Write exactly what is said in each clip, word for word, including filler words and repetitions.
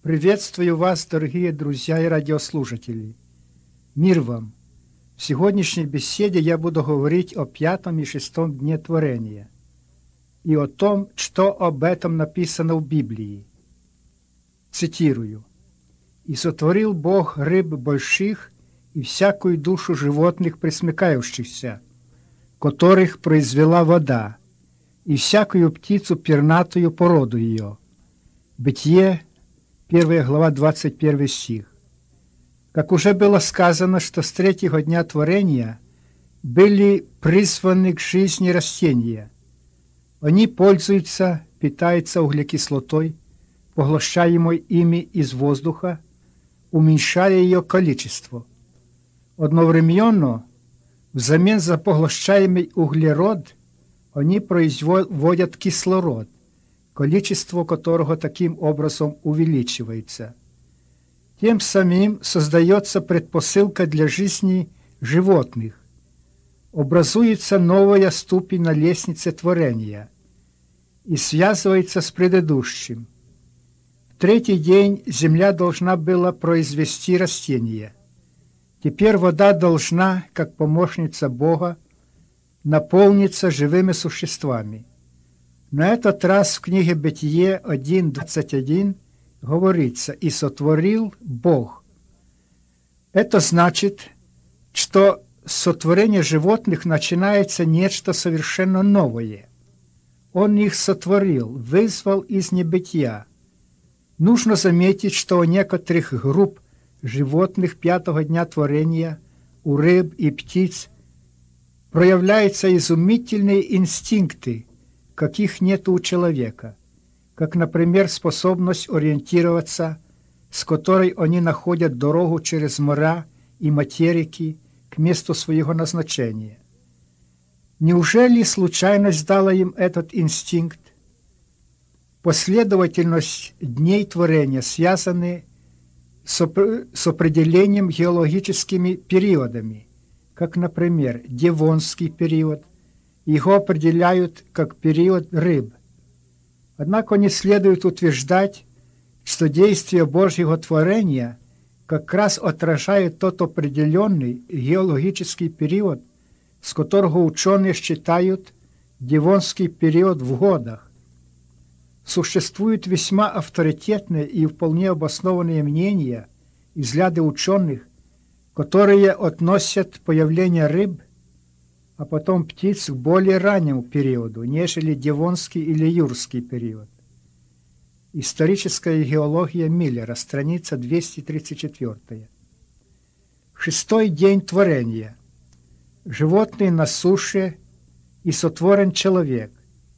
Приветствую вас, дорогие друзья и радиослушатели. Мир вам! В сегодняшней беседе я буду говорить о пятом и шестом дне творения и о том, что об этом написано в Библии. Цитирую. «И сотворил Бог рыб больших и всякую душу животных пресмыкающихся, которых произвела вода, и всякую птицу пернатую породу ее». Бытие, первая глава, двадцать первый стих. Как уже было сказано, что с третьего дня творения были призваны к жизни растения. Они пользуются, питаются углекислотой, поглощаемой ими из воздуха, уменьшая ее количество. Одновременно, взамен за поглощаемый углерод, они производят кислород, количество которого таким образом увеличивается. Тем самым создается предпосылка для жизни животных. Образуется новая ступень на лестнице творения и связывается с предыдущим. В третий день земля должна была произвести растения. Теперь вода должна, как помощница Бога, наполниться живыми существами. На этот раз в книге Бытие один двадцать один говорится «И сотворил Бог». Это значит, что с сотворения животных начинается нечто совершенно новое. Он их сотворил, вызвал из небытия. Нужно заметить, что у некоторых групп животных пятого дня творения, у рыб и птиц, проявляются изумительные инстинкты, каких нет у человека, как, например, способность ориентироваться, с которой они находят дорогу через моря и материки к месту своего назначения. Неужели случайность дала им этот инстинкт? Последовательность дней творения связаны с, оп- с определением геологическими периодами, как, например, Девонский период. Его определяют как период рыб. Однако не следует утверждать, что действие Божьего творения как раз отражает тот определенный геологический период, с которого ученые считают Девонский период в годах. Существуют весьма авторитетные и вполне обоснованные мнения и взгляды ученых, которые относят появление рыб, а потом птиц к более раннему периоду, нежели Девонский или Юрский период. Историческая геология Миллера, страница двести тридцать четыре. Шестой день творения. Животные на суше, и сотворен человек.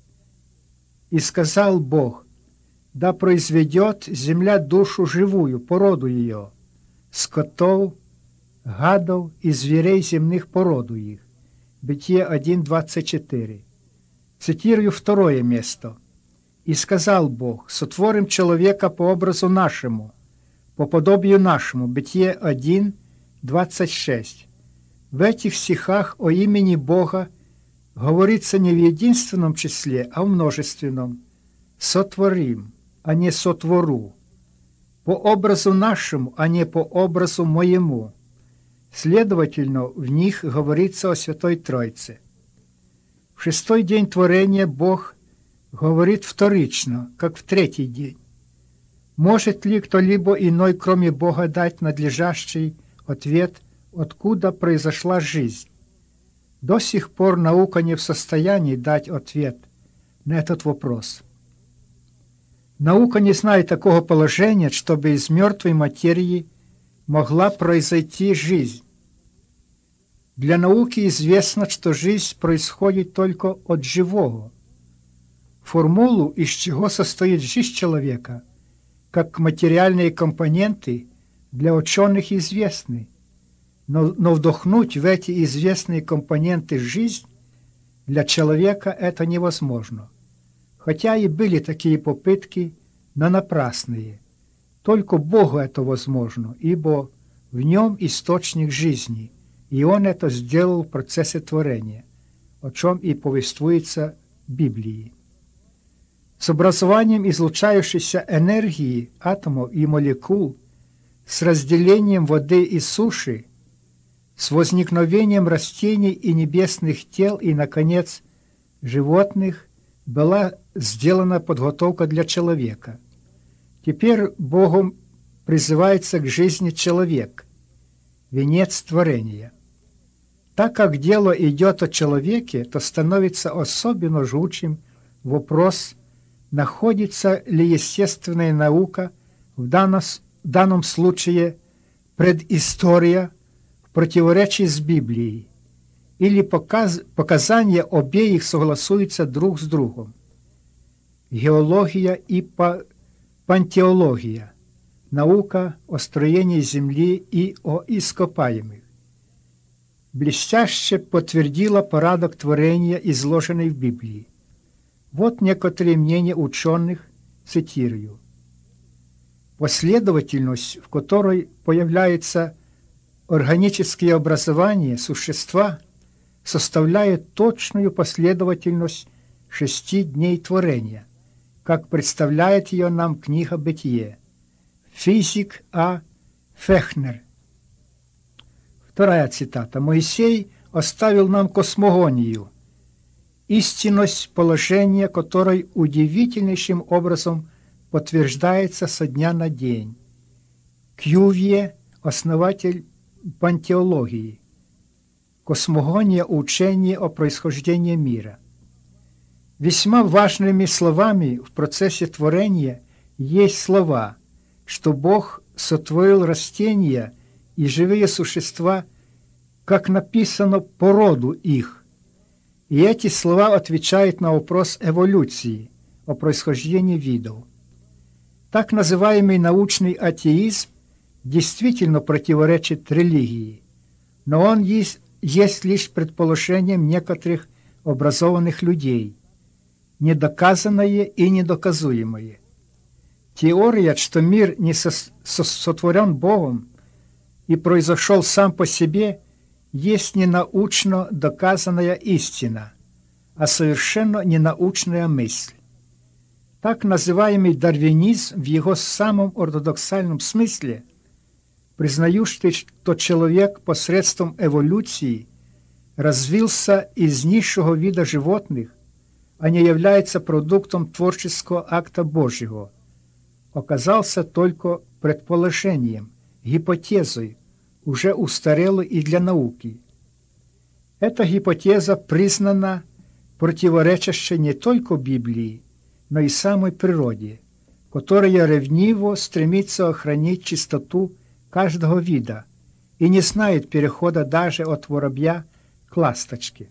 И сказал Бог: да произведет земля душу живую, породу ее, скотов, гадов и зверей земных породу их. Бытие один двадцать четыре. Цитирую второе место. «И сказал Бог: сотворим человека по образу нашему, по подобию нашему». Бытие один двадцать шесть. В этих стихах о имени Бога говорится не в единственном числе, а в множественном. «Сотворим», а не «сотвору». «По образу нашему», а не «по образу моему». Следовательно, в них говорится о Святой Троице. В шестой день творения Бог говорит вторично, как в третий день. Может ли кто-либо иной, кроме Бога, дать надлежащий ответ, откуда произошла жизнь? До сих пор наука не в состоянии дать ответ на этот вопрос. Наука не знает такого положения, чтобы из мертвой материи могла произойти жизнь. Для науки известно, что жизнь происходит только от живого. Формулу, из чего состоит жизнь человека, как материальные компоненты, для ученых известны, но, но вдохнуть в эти известные компоненты жизнь для человека это невозможно. Хотя и были такие попытки, но напрасные. Только Богу это возможно, ибо в нем источник жизни, и Он это сделал в процессе творения, о чем и повествуется в Библии. с образованием излучающейся энергии атомов и молекул, с разделением воды и суши, с возникновением растений и небесных тел и, наконец, животных, была сделана подготовка для человека. Теперь Богом призывается к жизни человек, венец творения. Так как дело идет о человеке, то становится особенно жгучим вопрос, находится ли естественная наука, в данном, в данном случае предыстория, в противоречии с Библией, или показ, показания обеих согласуются друг с другом. Геология и па, пантеология, наука о строении Земли и о ископаемых, блестяще подтвердила порядок творения, изложенный в Библии. Вот некоторые мнения ученых, цитирую. Последовательность, в которой появляются органические образования существа, составляет точную последовательность шести дней творения, как представляет ее нам книга «Бытие». Физик А. Фехнер. Вторая цитата. «Моисей оставил нам космогонию, истинность положения которой удивительнейшим образом подтверждается со дня на день. Кьювье, основатель пантеологии. Космогония – учение о происхождении мира». Весьма важными словами в процессе творения есть слова, что Бог сотворил растения и живые существа, как написано, по роду их. И эти слова отвечают на вопрос эволюции, о происхождении видов. Так называемый научный атеизм действительно противоречит религии, но он есть, есть лишь предположением некоторых образованных людей, недоказанное и недоказуемое. Теория, что мир не сотворен Богом и произошел сам по себе, есть не научно доказанная истина, а совершенно ненаучная мысль. Так называемый дарвинизм в его самом ортодоксальном смысле, признающий, что человек посредством эволюции развился из низшего вида животных, а не является продуктом творческого акта Божьего, оказался только предположением, гипотезой, уже устарелой и для науки. Эта гипотеза признана противоречащей не только Библии, но и самой природе, которая ревниво стремится охранить чистоту каждого вида и не знает перехода даже от воробья к ласточке.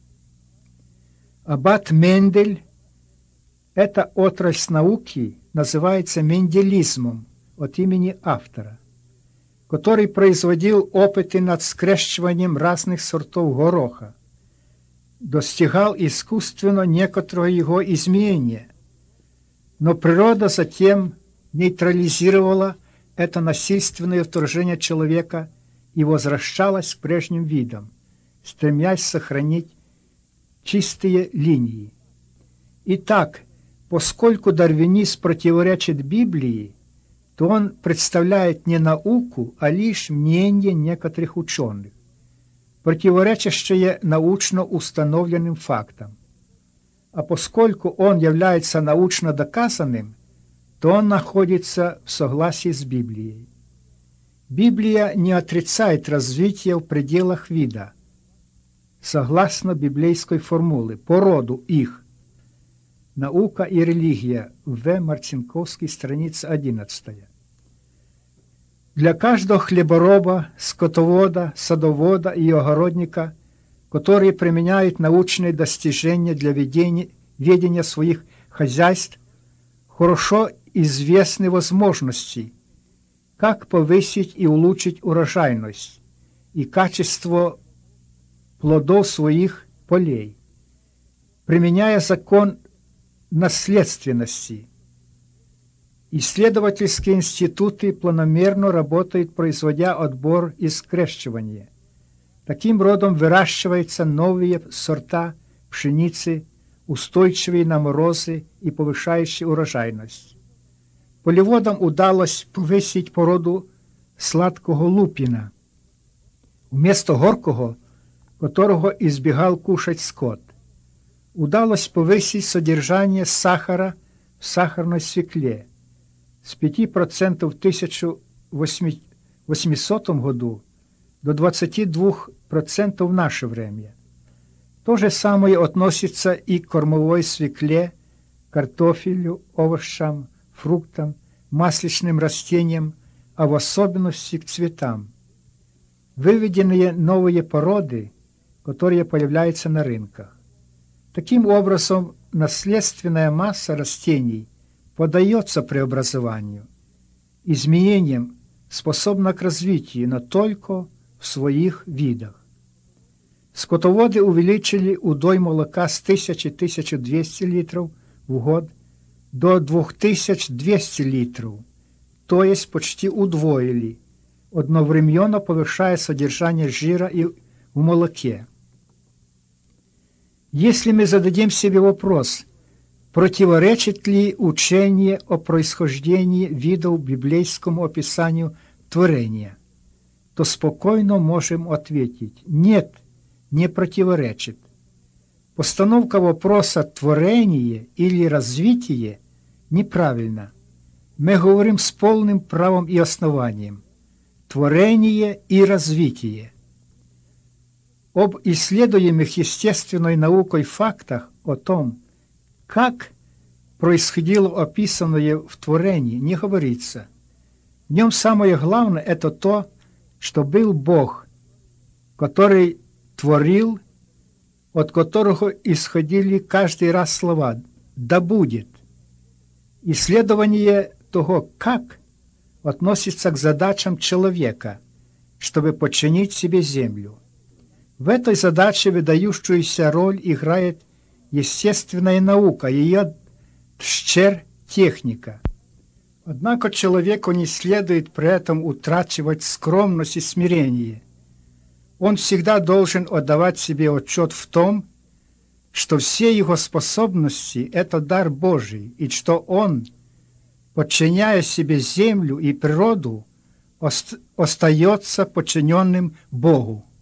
Аббат Мендель, эта отрасль науки называется менделизмом от имени автора, который производил опыты над скрещиванием разных сортов гороха, достигал искусственно некоторого его изменения, но природа затем нейтрализировала это насильственное вторжение человека и возвращалась к прежним видам, стремясь сохранить чистые линии. Итак, поскольку дарвинизм противоречит Библии, то он представляет не науку, а лишь мнение некоторых ученых, противоречащее научно установленным фактам. А поскольку он является научно доказанным, то он находится в согласии с Библией. Библия не отрицает развитие в пределах вида, согласно библейской формуле, по роду их. Наука и религия. В. Марцинковский, страница одиннадцатая. Для каждого хлебороба, скотовода, садовода и огородника, которые применяют научные достижения для ведения, ведения своих хозяйств, хорошо известны возможности, как повысить и улучшить урожайность и качество плодов своих полей, применяя закон наследственности. Исследовательские институты планомерно работают, производя отбор и скрещивание. Таким родом выращиваются новые сорта пшеницы, устойчивый на морозы и повышающий урожайность. Полеводам удалось повысить породу сладкого лупина, вместо горького, которого избегал кушать скот. Удалось повысить содержание сахара в сахарной свекле с пяти процентов в тысяча восьмисотом году до двадцати двух процентов в наше время. То же самое относится и к кормовой свекле, картофелю, овощам, фруктам, масличным растениям, а в особенности к цветам. Выведенные новые породы, которые появляются на рынках. Таким образом, наследственная масса растений поддается преобразованию, изменениям, способна к развитию, но только в своих видах. Скотоводы увеличили удой молока с тысячи — тысяча двести литров в год до двух тысяч двухсот литров, то есть почти удвоили, одновременно повышая содержание жира и в молоке. Если мы зададим себе вопрос, противоречит ли учение о происхождении видов библейскому описанию творения, то спокойно можем ответить: нет, не противоречит. Постановка вопроса «творение» или «развитие» неправильна. Мы говорим с полным правом и основанием: творение и развитие. Об исследуемых естественной наукой фактах о том, как происходило описанное в творении, не говорится. В нем самое главное – это то, что был Бог, который творил, от которого исходили каждый раз слова «да будет». Исследование того, как, относится к задачам человека, чтобы подчинить себе землю. В этой задаче выдающуюся роль играет естественная наука, ее дщерь техника. Однако человеку не следует при этом утрачивать скромность и смирение. Он всегда должен отдавать себе отчет в том, что все его способности – это дар Божий, и что он, подчиняя себе землю и природу, остается подчиненным Богу.